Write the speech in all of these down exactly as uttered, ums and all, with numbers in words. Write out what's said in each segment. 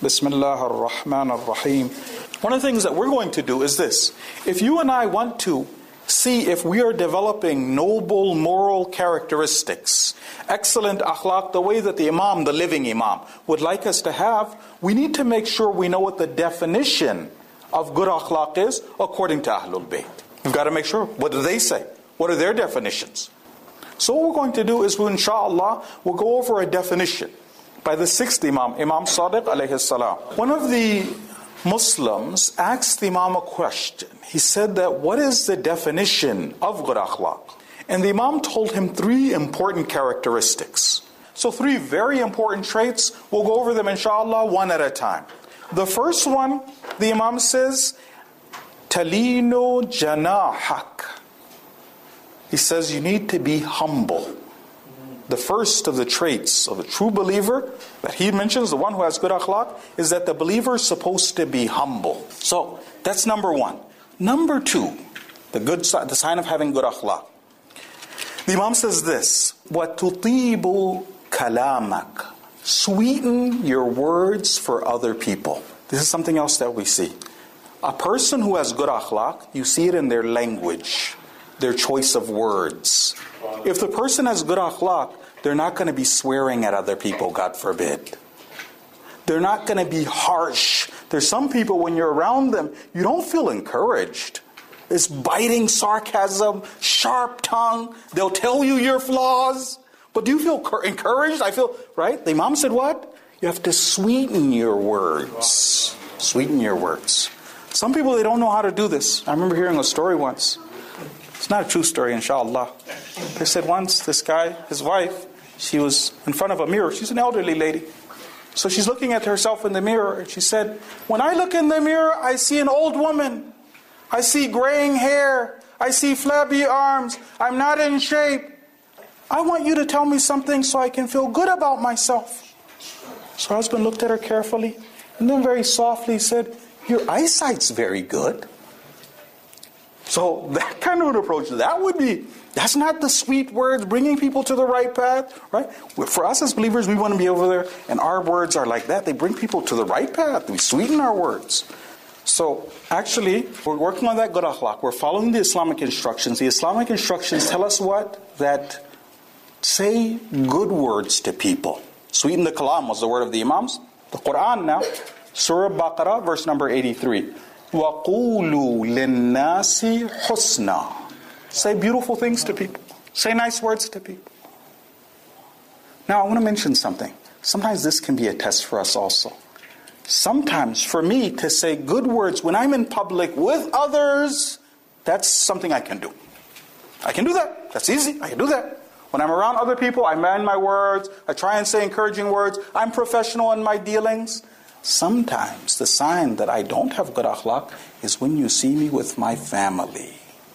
Bismillah ar-Rahman ar-Rahim. One of the things that we're going to do is this. If you and I want to see if we are developing noble moral characteristics, excellent akhlaq, the way that the Imam, the living Imam, would like us to have, we need to make sure we know what the definition of good akhlaq is according to Ahlul Bayt. We've got to make sure, what do they say? What are their definitions? So what we're going to do is, we, inshallah, we'll go over a definition by the sixth Imam, Imam Sadiq alayhi salam. One of the Muslims asked the Imam a question. He said that, what is the definition of good akhlaq? And the Imam told him three important characteristics. So three very important traits. We'll go over them inshallah one at a time. The first one, the Imam says, Talinu janahak. He says you need to be humble. The first of the traits of a true believer that he mentions, the one who has good akhlaq, is that the believer is supposed to be humble. So that's number one. Number two, the good the sign of having good akhlaq. The Imam says this: وَتُطِيبُ كَلَامَكَ. Sweeten your words for other people. This is something else that we see. A person who has good akhlaq, you see it in their language, their choice of words. If the person has good akhlaq, they're not going to be swearing at other people, God forbid. They're not going to be harsh. There's some people, when you're around them, you don't feel encouraged. It's biting sarcasm, sharp tongue. They'll tell you your flaws. But do you feel encouraged? I feel, right? The Imam said what? You have to sweeten your words. Sweeten your words. Some people, they don't know how to do this. I remember hearing a story once. It's not a true story, inshallah. They said once, this guy, his wife, she was in front of a mirror. She's an elderly lady. So she's looking at herself in the mirror. And she said, when I look in the mirror, I see an old woman. I see graying hair. I see flabby arms. I'm not in shape. I want you to tell me something so I can feel good about myself. So her husband looked at her carefully and then very softly said, your eyesight's very good. So that kind of an approach, that would be, that's not the sweet words bringing people to the right path, right? For us as believers, we want to be over there, and our words are like that. They bring people to the right path. We sweeten our words. So actually, we're working on that good akhlaq. We're following the Islamic instructions. The Islamic instructions tell us what? That say good words to people. Sweeten the kalam was the word of the Imams. The Quran now, Surah Baqarah, verse number eighty-three. وَقُولُوا لِلنَّاسِ حُسْنًا. Say beautiful things to people. Say nice words to people. Now I want to mention something. Sometimes this can be a test for us also. Sometimes for me to say good words when I'm in public with others, that's something I can do. I can do that. That's easy. I can do that. When I'm around other people, I man my words. I try and say encouraging words. I'm professional in my dealings. Sometimes the sign that I don't have good akhlaq is when you see me with my family.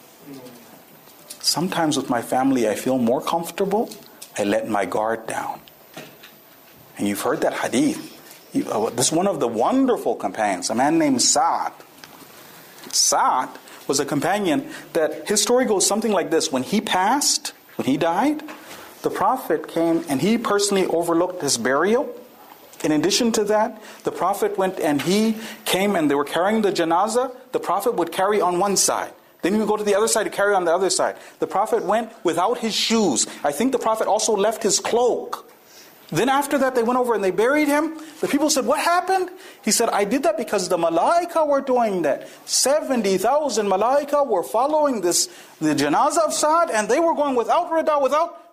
Sometimes with my family I feel more comfortable. I let my guard down. And you've heard that hadith. You, uh, this is one of the wonderful companions, a man named Sa'ad. Sa'ad was a companion that his story goes something like this. When he passed, when he died, the Prophet came and he personally overlooked his burial. In addition to that, the Prophet went and he came and they were carrying the janazah. The Prophet would carry on one side. Then he would go to the other side to carry on the other side. The Prophet went without his shoes. I think the Prophet also left his cloak. Then after that, they went over and they buried him. The people said, what happened? He said, I did that because the malaika were doing that. seventy thousand malaika were following this, the janazah of Sa'ad, and they were going without rida, without...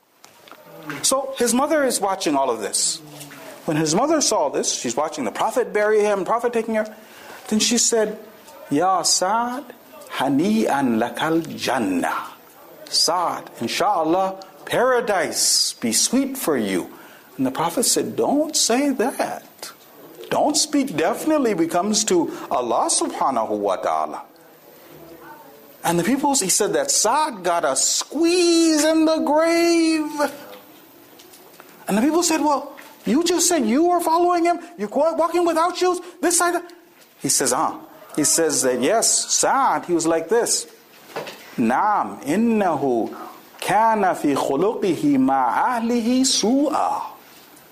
So his mother is watching all of this. When his mother saw this, she's watching the Prophet bury him, Prophet taking her. Then she said, Ya Sa'ad, hani'an lakal jannah. Sa'ad, inshallah, paradise be sweet for you. And the Prophet said, don't say that. Don't speak definitely when it comes to Allah subhanahu wa ta'ala. And the people, he said that Sa'ad got a squeeze in the grave. And the people said, well, you just said you were following him? You're walking without shoes? This side? He says, ah. He says that, yes, Sa'ad, he was like this. Naam, innahu kana fi khuluqihi ma ahlihi su'a.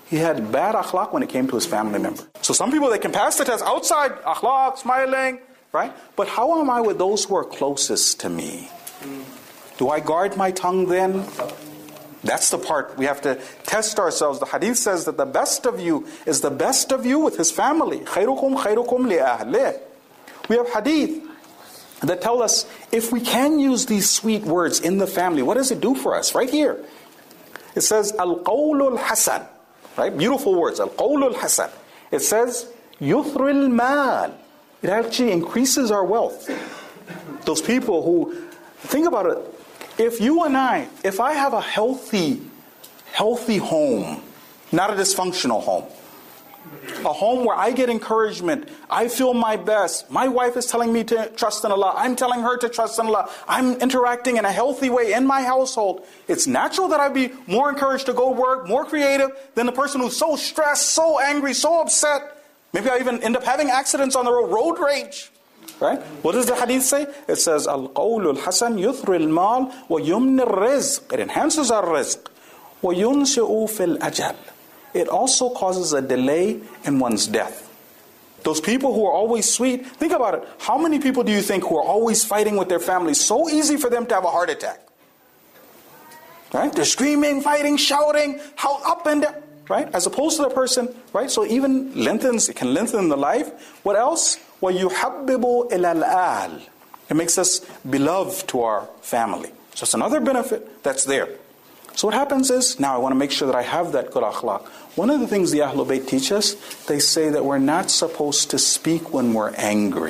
he had bad akhlaq when it came to his family member. So some people, they can pass the test outside, akhlaq, smiling, right? But how am I with those who are closest to me? Do I guard my tongue then? That's the part we have to test ourselves. The hadith says that the best of you is the best of you with his family. خَيْرُكُمْ خَيْرُكُمْ لِأَهْلِهِ. We have hadith that tell us if we can use these sweet words in the family, what does it do for us? Right here. It says, Al-Qawlul Hasan. Right? Beautiful words. Al-Qawlul Hasan. It says, Yuthril Mal. It actually increases our wealth. Those people who, think about it, if you and I, if I have a healthy, healthy home, not a dysfunctional home, a home where I get encouragement, I feel my best, my wife is telling me to trust in Allah, I'm telling her to trust in Allah, I'm interacting in a healthy way in my household, it's natural that I'd be more encouraged to go work, more creative than the person who's so stressed, so angry, so upset. Maybe I even end up having accidents on the road, road rage. Right? What does the hadith say? It says, Al-Qawlul Hasan yuthri al-mal wa yumni al-rizq. It enhances our rizq. Wa yunsi'u fil ajal. It also causes a delay in one's death. Those people who are always sweet, think about it. How many people do you think who are always fighting with their families? So easy for them to have a heart attack. Right? They're screaming, fighting, shouting, how up and down. Right? As opposed to the person, right? So even lengthens, it can lengthen the life. What else? وَيُحَبِّبُ إِلَى الْآلِ. It makes us beloved to our family. So it's another benefit that's there. So what happens is, now I want to make sure that I have that good akhlaq. One of the things the Ahlul Bayt teach us, they say that we're not supposed to speak when we're angry.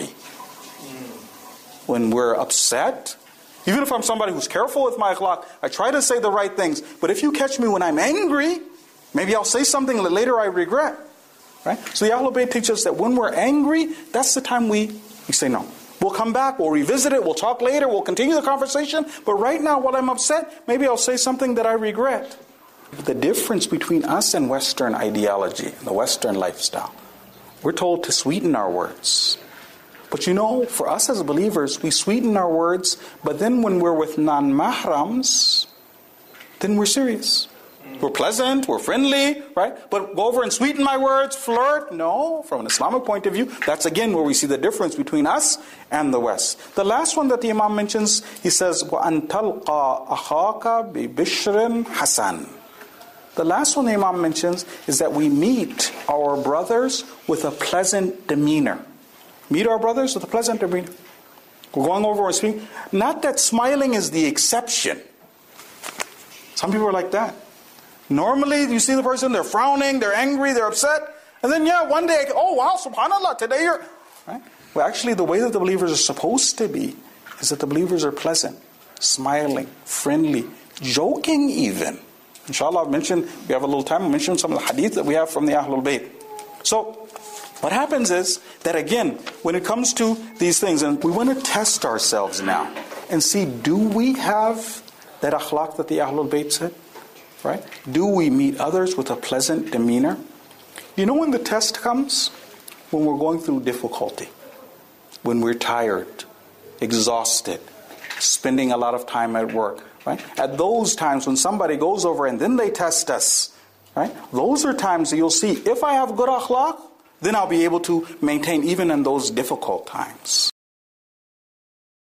When we're upset, even if I'm somebody who's careful with my akhlaq, I try to say the right things. But if you catch me when I'm angry, maybe I'll say something that later I regret. Right? So the Ahlul Bayt teaches us that when we're angry, that's the time we, we say no. We'll come back, we'll revisit it, we'll talk later, we'll continue the conversation. But right now, while I'm upset, maybe I'll say something that I regret. The difference between us and Western ideology, the Western lifestyle, we're told to sweeten our words. But you know, for us as believers, we sweeten our words, but then when we're with non-mahrams, then we're serious. We're pleasant, we're friendly, right? But go over and sweeten my words, flirt? No, from an Islamic point of view, that's again where we see the difference between us and the West. The last one that the Imam mentions, he says, وَأَن تَلْقَى أَخَاكَ بِبِشْرٍ حَسَنٍ. The last one the Imam mentions is that we meet our brothers with a pleasant demeanor. Meet our brothers with a pleasant demeanor. We're going over and speaking. Not that smiling is the exception. Some people are like that. Normally, you see the person, they're frowning, they're angry, they're upset. And then, yeah, one day, oh, wow, subhanAllah, today you're... Right? Well, actually, the way that the believers are supposed to be is that the believers are pleasant, smiling, friendly, joking even. Inshallah, I've mentioned, we have a little time, I'll mention some of the hadith that we have from the Ahlul Bayt. So, what happens is that, again, when it comes to these things, and we want to test ourselves now and see, do we have that akhlaq that the Ahlul Bayt said? Right? Do we meet others with a pleasant demeanor? You know when the test comes? When we're going through difficulty. When we're tired, exhausted, spending a lot of time at work. Right? At those times when somebody goes over and then they test us. Right? Those are times that you'll see, if I have good akhlaq, then I'll be able to maintain even in those difficult times.